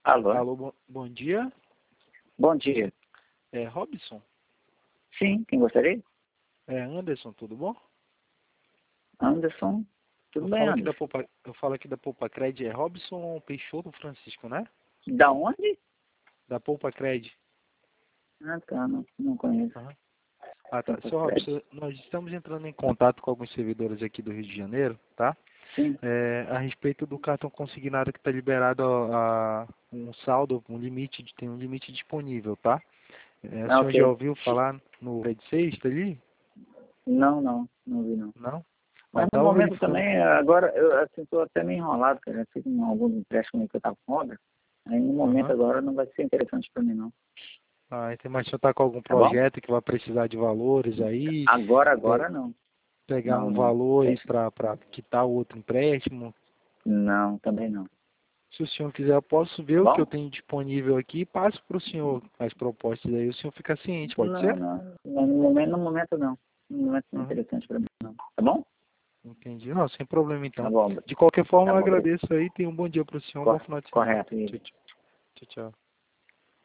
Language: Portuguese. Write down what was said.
Alô? Alô, bom dia. Bom dia. É Robson? Sim, quem gostaria? É Anderson, tudo bom? Anderson. Tudo bem, Anderson? Eu falo aqui da Poupa Cred, é Robson Peixoto Francisco, né? Da onde? Da Poupa Cred. Ah, tá, não conheço. Aham. Ah, tá. Poupa Seu Cred. Robson, nós estamos entrando em contato com alguns servidores aqui do Rio de Janeiro, tá? Sim. A respeito do cartão consignado que está liberado um saldo, tem um limite disponível, tá? O Ah, senhor já ok. ouviu falar no Red Sexta ali? Não vi não. Não? Ó, Mas eu no tava momento verificando. também, agora, eu assim, tô até meio enrolado, porque eu já fiz alguns empréstimos que eu tava com obra. Aí no momento Aham. agora não vai ser interessante para mim não. Ah, então, mas o senhor está com algum Tá bom? projeto que vai precisar de valores aí? Agora Pe- não. Pegar Não, um não. valor aí Tem- para quitar o outro empréstimo? Não, também não. Se o senhor quiser, eu posso ver Tá o que eu bom? tenho disponível aqui e passo para o senhor as propostas aí. O senhor fica ciente, pode Não, ser? não. No momento não. No momento não é Uhum. interessante para mim não. Tá bom? Entendi. Não, sem problema Tá então. bom. De qualquer forma, Tá eu bom, obrigado. agradeço aí. Tenha um bom dia para o senhor, um bom final de semana. Correto, isso. Tchau, tchau. Tchau, tchau.